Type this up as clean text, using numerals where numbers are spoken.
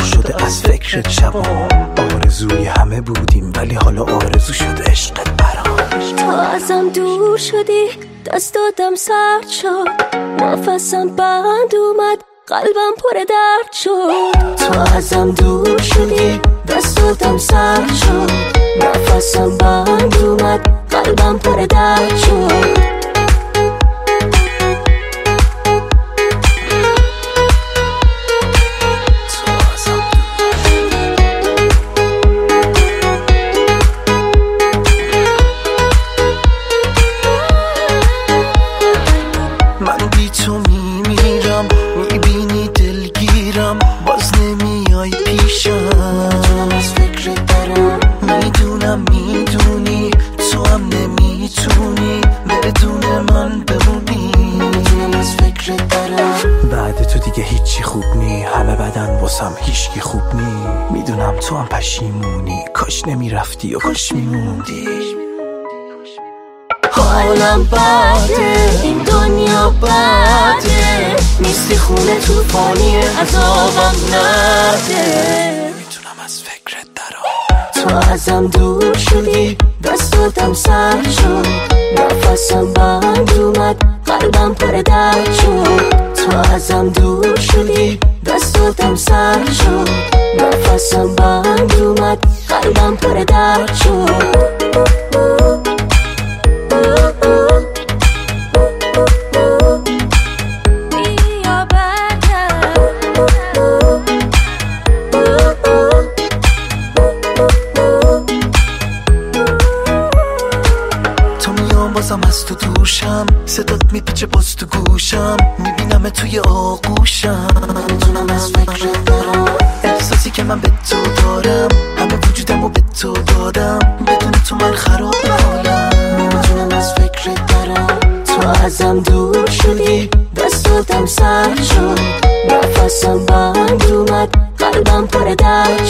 شده از فکرت شبام. آرزوی همه بودیم ولی حالا آرزو شد عشقت برام. تو ازم دور شدی دست دادم سرد شد، نفسم بند اومد قلبم پر درد شد. تو ازم دور شدی دست دادم سرد شد، نفسم بند اومد قلبم پر درد شد. من بی تو میمیرم، میبینی دلگیرم، باز نمیای پیشم. از فکرت دارم، میدونم میدونی تو هم نمیتونی بدون من بمونی. از فکرت دارم. بعد تو دیگه هیچی خوب نی، همه بدن واسم هیچکی خوب نی. میدونم تو هم پشیمونی، کاش نمیرفتی و کاش میموندی. حالم بده، این دنیا بده، نیستی خونه توفانی عذابم نده. میتونم از فکرت درام. تو ازم دور شدی دست دادم سر شد، نفسم بند اومد قلبم پر درد شد. تو ازم دور شدی دست دادم سر شد، نفسم بند اومد قلبم پر درد شد. بازم از تو دوشم، صدات میپیچه باز تو گوشم، میبینم توی آغوشم. میتونم از فکرت دارم، احساسی که من به تو دارم، همه وجودمو به تو دادم، بدون تو من خراب حالم. میتونم از فکرت دارم. تو ازم دور شدی دست دادم سر شد، نفسم بند اومد قلبم پر درد